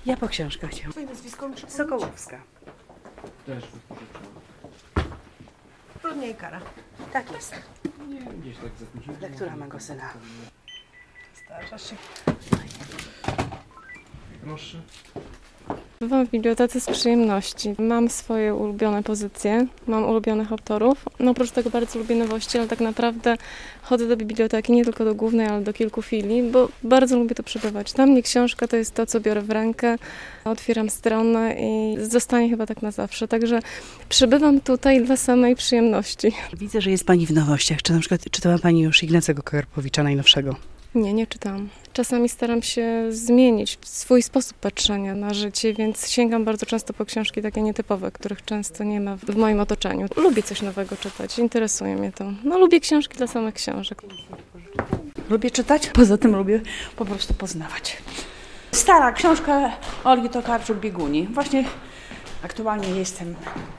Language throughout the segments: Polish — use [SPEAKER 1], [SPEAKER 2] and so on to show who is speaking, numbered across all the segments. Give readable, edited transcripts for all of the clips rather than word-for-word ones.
[SPEAKER 1] Ja po książkach cię.
[SPEAKER 2] Twoje nazwisko muszę powiedzieć?
[SPEAKER 1] Sokołowska.
[SPEAKER 3] Też wypożyczam.
[SPEAKER 2] Zbrodnia i kara.
[SPEAKER 1] Tak jest.
[SPEAKER 3] Nie, gdzieś tak zakurzę.
[SPEAKER 1] Lektura mego syna.
[SPEAKER 2] Starzasz się.
[SPEAKER 3] Proszę.
[SPEAKER 4] Bywam w bibliotece z przyjemności. Mam swoje ulubione pozycje, mam ulubionych autorów. No oprócz tego bardzo lubię nowości, ale tak naprawdę chodzę do biblioteki nie tylko do głównej, ale do kilku filii, bo bardzo lubię to przebywać. Dla mnie książka to jest to, co biorę w rękę, otwieram stronę i zostanie chyba tak na zawsze. Także przybywam tutaj dla samej przyjemności.
[SPEAKER 1] Widzę, że jest pani w nowościach. Czy na przykład czytała pani już Ignacego Karpowicza najnowszego?
[SPEAKER 4] Nie czytałam. Czasami staram się zmienić swój sposób patrzenia na życie, więc sięgam bardzo często po książki takie nietypowe, których często nie ma w moim otoczeniu. Lubię coś nowego czytać, interesuje mnie to. No lubię książki dla samych książek.
[SPEAKER 1] Lubię czytać, poza tym lubię po prostu poznawać. Stara książka Olgi Tokarczuk-Bieguni. Właśnie aktualnie jestem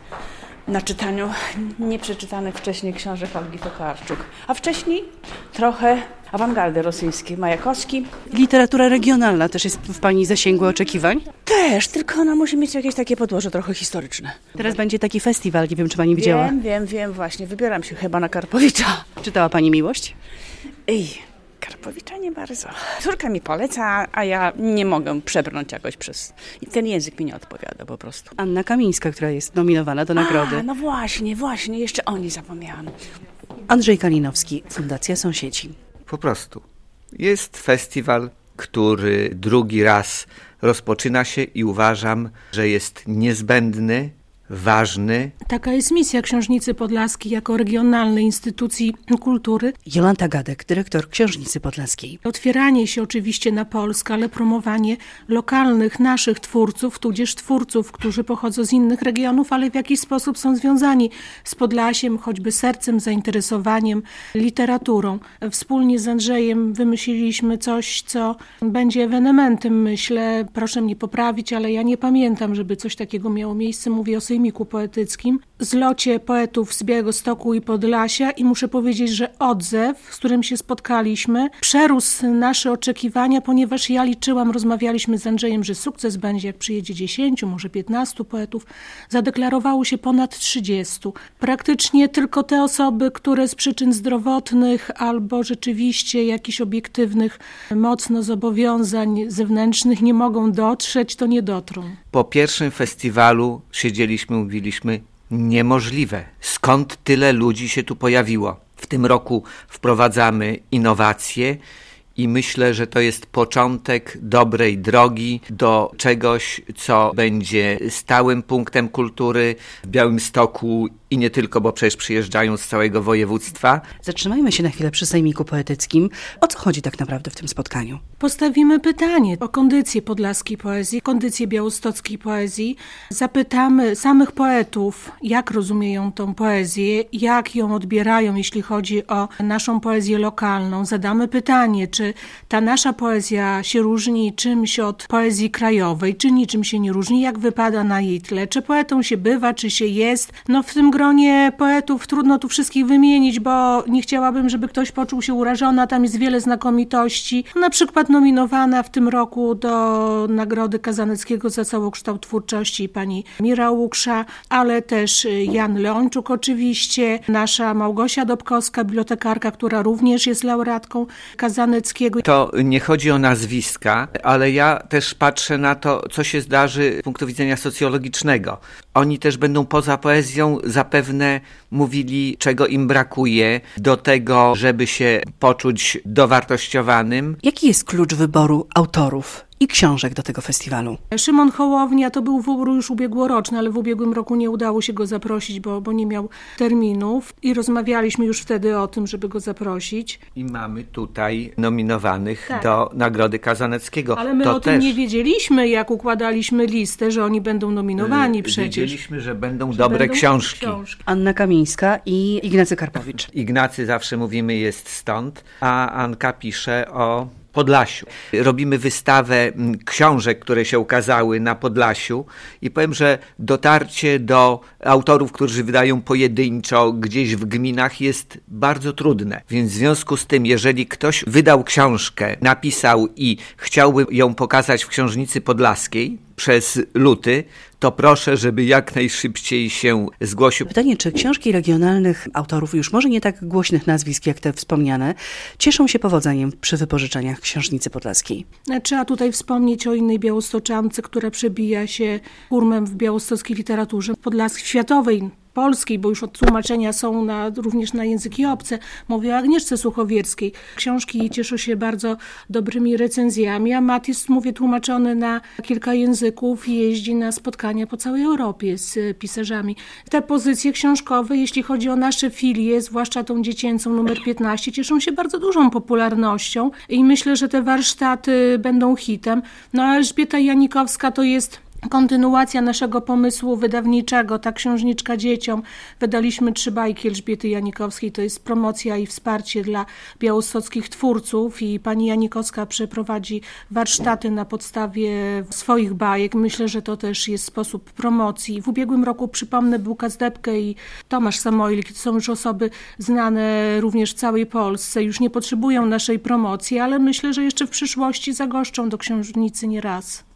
[SPEAKER 1] na czytaniu nieprzeczytanych wcześniej książek Olgi Tokarczuk. A wcześniej trochę awangardy rosyjskiej, Majakowski. Literatura regionalna też jest w pani zasięgu oczekiwań? Też, tylko ona musi mieć jakieś takie podłoże trochę historyczne. Teraz będzie taki festiwal, nie wiem, czy pani widziała. Wiem, właśnie. Wybieram się chyba na Karpowicza. Czytała pani Miłość? Karpowicza nie bardzo. Córka mi poleca, a ja nie mogę przebrnąć jakoś przez... Ten język mi nie odpowiada po prostu. Anna Kamińska, która jest nominowana do nagrody. No właśnie, jeszcze o niej zapomniałam. Andrzej Kalinowski, Fundacja Sąsiedzi.
[SPEAKER 5] Po prostu. Jest festiwal, który drugi raz rozpoczyna się i uważam, że jest niezbędny, ważny.
[SPEAKER 6] Taka jest misja Książnicy Podlaskiej jako regionalnej instytucji kultury.
[SPEAKER 1] Jolanta Gadek, dyrektor Książnicy Podlaskiej.
[SPEAKER 6] Otwieranie się oczywiście na Polskę, ale promowanie lokalnych, naszych twórców, tudzież twórców, którzy pochodzą z innych regionów, ale w jakiś sposób są związani z Podlasiem, choćby sercem, zainteresowaniem, literaturą. Wspólnie z Andrzejem wymyśliliśmy coś, co będzie ewenementem, myślę. Proszę mnie poprawić, ale ja nie pamiętam, żeby coś takiego miało miejsce. Mówię o Sejmiku Poetyckim, zlocie poetów z Białegostoku i Podlasia i muszę powiedzieć, że odzew, z którym się spotkaliśmy, przerósł nasze oczekiwania, ponieważ ja liczyłam, rozmawialiśmy z Andrzejem, że sukces będzie, jak przyjedzie 10, może 15 poetów. Zadeklarowało się ponad 30. Praktycznie tylko te osoby, które z przyczyn zdrowotnych albo rzeczywiście jakichś obiektywnych mocno zobowiązań zewnętrznych nie mogą dotrzeć, to nie dotrą.
[SPEAKER 5] Po pierwszym festiwalu siedzieliśmy, mówiliśmy, niemożliwe. Skąd tyle ludzi się tu pojawiło? W tym roku wprowadzamy innowacje i myślę, że to jest początek dobrej drogi do czegoś, co będzie stałym punktem kultury w Białymstoku i nie tylko, bo przecież przyjeżdżają z całego województwa.
[SPEAKER 1] Zatrzymajmy się na chwilę przy Sejmiku Poetyckim. O co chodzi tak naprawdę w tym spotkaniu?
[SPEAKER 6] Postawimy pytanie o kondycję podlaskiej poezji, kondycję białostockiej poezji. Zapytamy samych poetów, jak rozumieją tą poezję, jak ją odbierają, jeśli chodzi o naszą poezję lokalną. Zadamy pytanie, czy ta nasza poezja się różni czymś od poezji krajowej, czy niczym się nie różni, jak wypada na jej tle, czy poetą się bywa, czy się jest. No w tym gronie poetów trudno tu wszystkich wymienić, bo nie chciałabym, żeby ktoś poczuł się urażony, a tam jest wiele znakomitości. Na przykład nominowana w tym roku do Nagrody Kazaneckiego za całokształt twórczości pani Mira Łuksza, ale też Jan Leończuk oczywiście, nasza Małgosia Dobkowska, bibliotekarka, która również jest laureatką Kazaneckiego.
[SPEAKER 5] To nie chodzi o nazwiska, ale ja też patrzę na to, co się zdarzy z punktu widzenia socjologicznego. Oni też będą poza poezją zapewne mówili, czego im brakuje do tego, żeby się poczuć dowartościowanym.
[SPEAKER 1] Jaki jest klucz wyboru autorów i książek do tego festiwalu?
[SPEAKER 6] Szymon Hołownia to był wybór już ubiegłoroczny, ale w ubiegłym roku nie udało się go zaprosić, bo nie miał terminów i rozmawialiśmy już wtedy o tym, żeby go zaprosić.
[SPEAKER 5] I mamy tutaj nominowanych do Nagrody Kazaneckiego.
[SPEAKER 6] Ale my o tym nie wiedzieliśmy, jak układaliśmy listę, że oni będą nominowani przecież.
[SPEAKER 5] Wiedzieliśmy, że będą dobre książki.
[SPEAKER 1] Anna Kamińska i Ignacy Karpowicz.
[SPEAKER 5] Ignacy, zawsze mówimy, jest stąd, a Anka pisze o Podlasiu. Robimy wystawę książek, które się ukazały na Podlasiu i powiem, że dotarcie do autorów, którzy wydają pojedynczo gdzieś w gminach jest bardzo trudne. Więc w związku z tym, jeżeli ktoś wydał książkę, napisał i chciałby ją pokazać w Książnicy Podlaskiej przez luty, to proszę, żeby jak najszybciej się zgłosił.
[SPEAKER 7] Pytanie, czy książki regionalnych autorów, już może nie tak głośnych nazwisk jak te wspomniane, cieszą się powodzeniem przy wypożyczeniach Książnicy Podlaskiej?
[SPEAKER 6] Trzeba tutaj wspomnieć o innej białostoczance, która przebija się hurmem w białostockiej literaturze podlaskiej, światowej, polskiej, bo już tłumaczenia są również na języki obce. Mówię o Agnieszce Suchowierskiej. Książki jej cieszą się bardzo dobrymi recenzjami, a Matt jest, tłumaczony na kilka języków i jeździ na spotkania po całej Europie z pisarzami. Te pozycje książkowe, jeśli chodzi o nasze filie, zwłaszcza tą dziecięcą numer 15, cieszą się bardzo dużą popularnością i myślę, że te warsztaty będą hitem. A Elżbieta Janikowska to jest kontynuacja naszego pomysłu wydawniczego, ta książniczka dzieciom. Wydaliśmy 3 bajki Elżbiety Janikowskiej, to jest promocja i wsparcie dla białostockich twórców i pani Janikowska przeprowadzi warsztaty na podstawie swoich bajek. Myślę, że to też jest sposób promocji. W ubiegłym roku, przypomnę, Bułka Zdebkę i Tomasz Samoilik, to są już osoby znane również w całej Polsce, już nie potrzebują naszej promocji, ale myślę, że jeszcze w przyszłości zagoszczą do Książnicy nieraz.